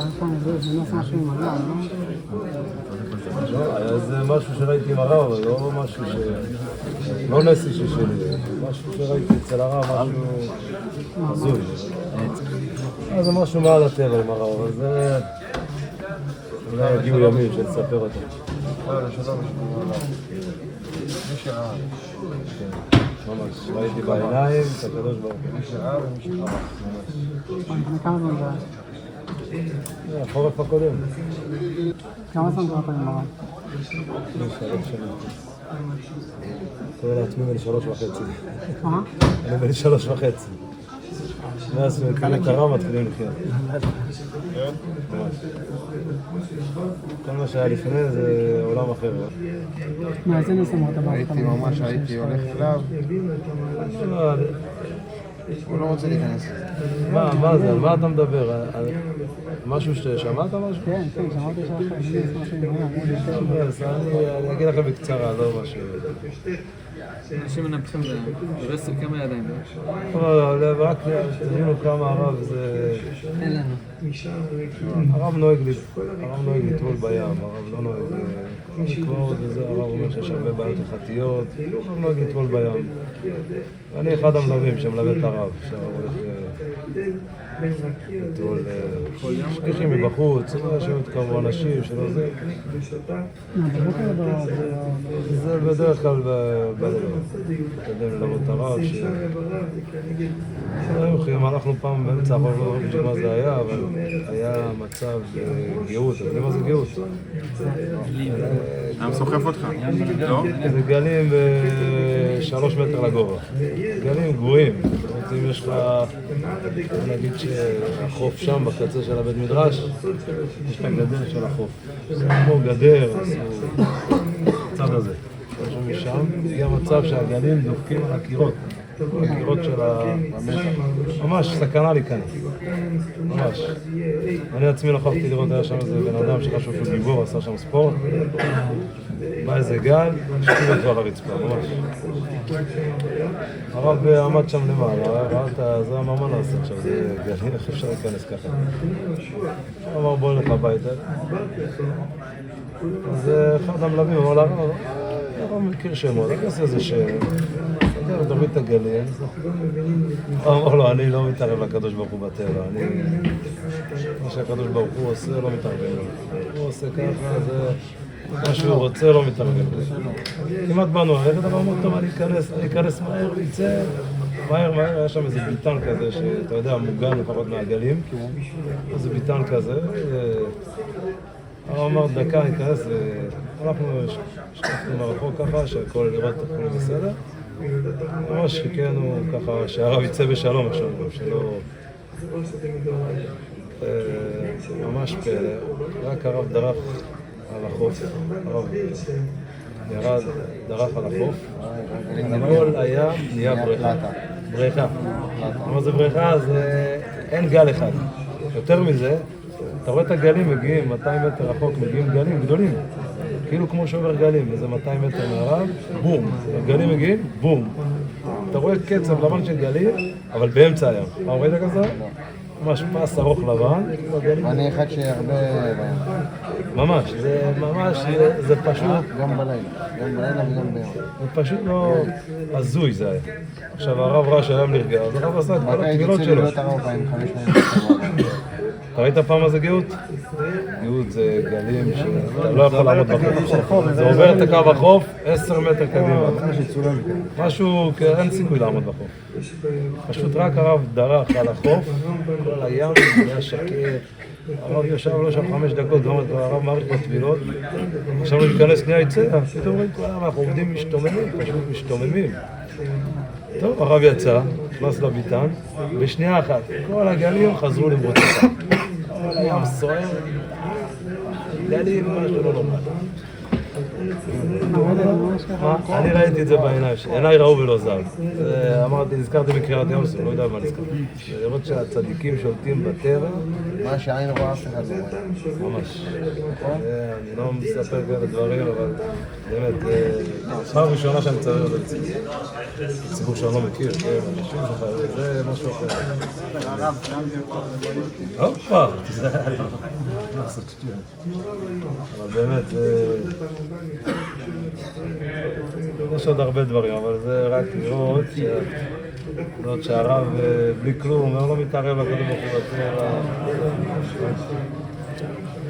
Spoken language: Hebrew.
זה משהו שראיתי עם הרב, אבל לא משהו לא נסי שלי, משהו שראיתי אצל הרב, משהו הזוי. זה משהו מעל הטבע עם הרב, אבל זה אולי יגיעו ימים שנספר אותו. ממש, ראיתי בעיניים, את הקדוש ברוך הוא. מי שראה ומי שחרח, ממש. כמה זמן זה? החורף הקודם. כמה זמן קראת עם הרב? 3 שנים. קורא לעצמי בן 3.5. מה? אני בן 3.5. מאז שמקבלים את הרב מתחילים לחיות. ממש. כל מה שהיה לפני זה עולם אחר. מאיזה נושא אמרת ברב? הייתי הולך אליו, הוא לא רוצה להיכנס לזה. מה זה? על מה אתה מדבר? על משהו ששמעת משהו? כן, שמעתי אני אגיד לכם בקצרה, לא משהו. אנשים מנפחים ברסק כמה ידיים. לא, רק תבינו כמה הרב זה... אין לנו. הרב נוהג לטבול בים, הרב לא נוהג לקבור וזה, הרב אומר שיש הרבה בעיות הלכתיות, הרב נוהג לטבול בים. אני אחד המלווים שמלווה את הרב, שהרב הולך לטבול שכיחים מבחוץ, שיתקרבו אנשים שלא זה. זה בדרך כלל קדם ללוות את הרב, הלכנו פעם באמצע החור, לא יודעים מה זה היה, אבל היה מצב גאות, אתם יודעים מה זה גאות? היה מסוחף אותך? לא? זה גלים ב3 מטר לגובה, גלים גבוהים. אם יש לך, נגיד שהחוף שם בקצה של הבית מדרש, יש לך גדר של החוף, זה כמו גדר, הצד הזה. משם הגיע מצב שהגלים דופקים על הקירות, הקירות של המתח. ממש סכנה להיכנס, ממש. אני עצמי נוכחתי לראות, היה שם איזה בן אדם שחשוב שהוא גיבור, עשה שם ספורט. בא איזה גל, שתים אותו על הרצפה, ממש. הרב עמד שם למעלה, ראה זה מה לעשות עכשיו, זה גלים, איך אפשר להיכנס ככה? אמר בוא נלך הביתה. אז אחד המלווים אמר לה, הרב מכיר שמות, אני עושה איזה שם, אני דורית את הגלים. הוא אמר לו, אני לא מתערב לקדוש ברוך הוא בטבע, מה שהקדוש ברוך הוא עושה לא מתערב לו. הוא עושה ככה, זה מה שהוא רוצה לא מתערב לו. כמעט באנו ללכת, אבל אמר, טוב, אני אכנס מהר ויצא, מהר, היה שם איזה ביטן כזה, שאתה יודע, מוגן לפחות מהגלים, איזה ביטן כזה. הוא אמר, דקה, ניכנס, ואנחנו שכחנו מרחוק ככה, שהכל לראות הכל בסדר. ממש חיכינו ככה, שהרב יצא בשלום עכשיו, שלא... ממש פלא, רק הרב דרך על החוף, הרב ירד, דרך על החוף, הכל היה נהיה בריכה. בריכה. מה זה בריכה? זה אין גל אחד. יותר מזה, אתה רואה את הגלים מגיעים, 200 מטר רחוק מגיעים גלים גדולים, כאילו כמו שובר גלים, איזה 200 מטר מערב, בום, הגלים מגיעים, בום. אתה רואה קצב לבן של גלים, אבל באמצע הים. מה ראית כזה? ממש פס ארוך לבן. ואני אחד שהרבה... ממש, זה פשוט... גם בלילה וגם ביום. זה פשוט לא... הזוי זה היה. עכשיו הרב ראה שהים נרגע, אז הרב עשה את כל התפילות שלו. אתה ראית פעם מה זה גאות? גאות זה גלים שאתה לא יכול לעמוד בחוף. זה עובר את הקו בחוף 10 מטר קדימה. משהו, אין סיכוי לעמוד בחוף. פשוט רק הרב דרך על החוף, כל הים היה שקט. הרב ישב לו שם 5 דקות, הרב מעריך בתפילות. עכשיו הוא ייכנס קנייה יצא, פתאום רואים כולם, אנחנו עובדים משתוממים, פשוט משתוממים. טוב, הרב יצא, נכנס לביטן, בשנייה אחת, כל הגלים חזרו למרוצתם. כל הים סוער, גלים, משהו לא נורמל. ראית ממש ככה? מה? אני ראיתי את זה בעיניים שלי, עיניי ראו ולא זר. אמרתי, נזכרתי בקריאת ים סוף, לא יודע מה נזכרתי. לראות שהצדיקים שולטים בטבע, מה שהעין רואה אף אחד לא רואה. ממש. אני לא מספר כאלה דברים, אבל באמת, פעם ראשונה שאני מצטער את זה. ציבור שאני לא מכיר, אנשים שלך, זה משהו אחר. הופה, תיזהר. אבל באמת, יש עוד הרבה דברים, אבל זה רק לראות שהרב בלי כלום, הוא לא מתערב לקודם ברוך הוא בטבע.